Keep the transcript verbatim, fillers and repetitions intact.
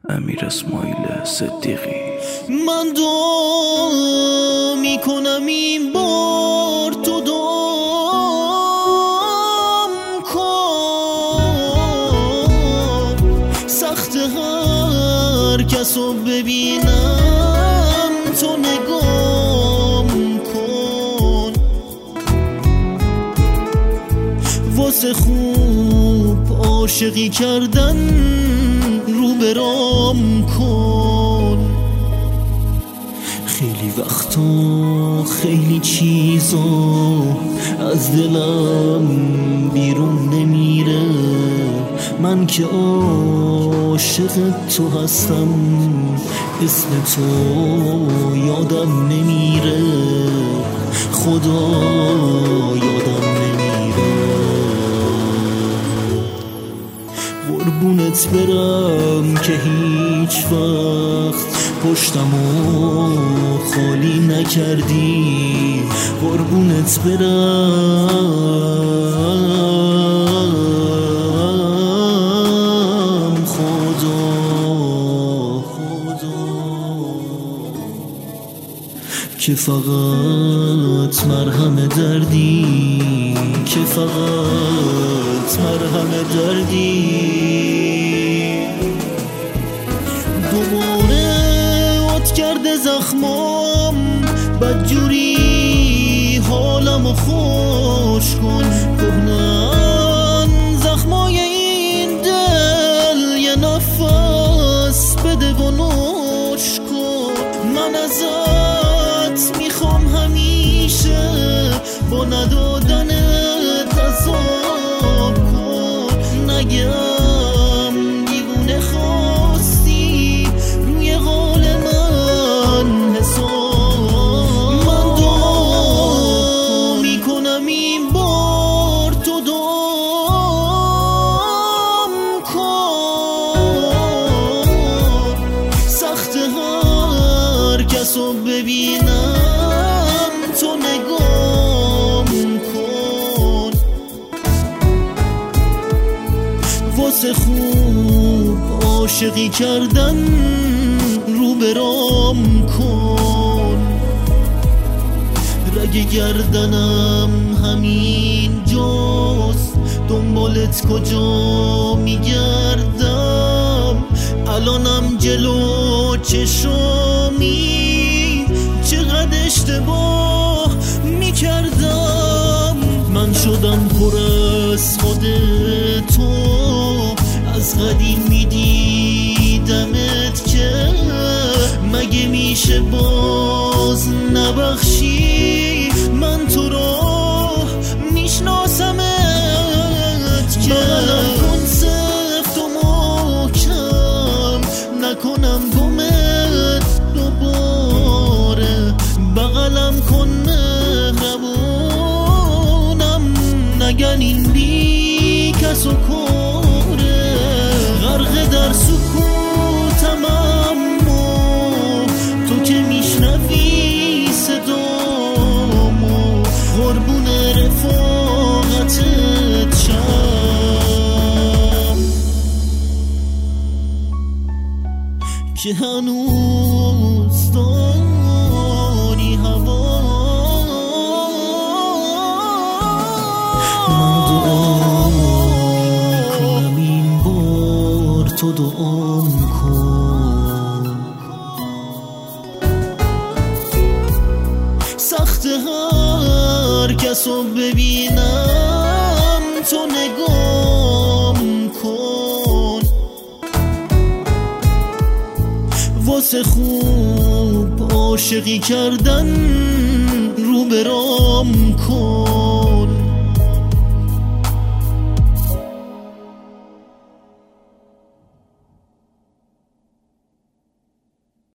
امیر اسماعیل صدیقی. من دعا میکنم این بار تو دام کن، سخت هر کسو ببینم تو نگام کن، واسه خوب عاشقی کردن رو برام کن. خیلی وقتا خیلی چیزا از دلم بیرون نمیره، من که عاشق تو هستم اسم تو یادم نمیره، خدا یادم نمیره. قربونت برم که هیچ وقت پشتمو خالی نکردی، قربونت برم خدا خدا که فقط مرهم دردی، که فقط مرهم دردی. دوباره ات کرده زخمام، بدجوری حالمو خوش کن، کهنن زخمای این دل یه نفس بده و نوش کن. من ازت میخوام همیشه با ندادنت عذاب کن، نگم دیوونه خواستی روی قول من حساب. من دعا میکنم این بار تو دام کن، سخت هر کسو ببینم تو نگام کن، واسه خوب عاشقی کردن رو برام کن. رگ گردنم همین جاست، دنبالت کجا میگردم، الانم جلو چشامی چقدر اشتباه میکردم. من شدم پر از خود تو، از قدیم میدیدمت که مگه میشه باز نبخشی، من تو رو میشناسمت که بغلم کن سفت و محکم، نکنم گمت دوباره، بغلم کن مهربونم، نگن این بی کس و کوره، غرق در سکوتم اما تو که میشنوی صدامو، قربون رفاقتت شم که هنوز داری هوا. من دعا کنم این بار تو دعام کن، سخت هر کسو ببینم تو نگام کن، واسه خوب عاشقی کردن رو برام کن.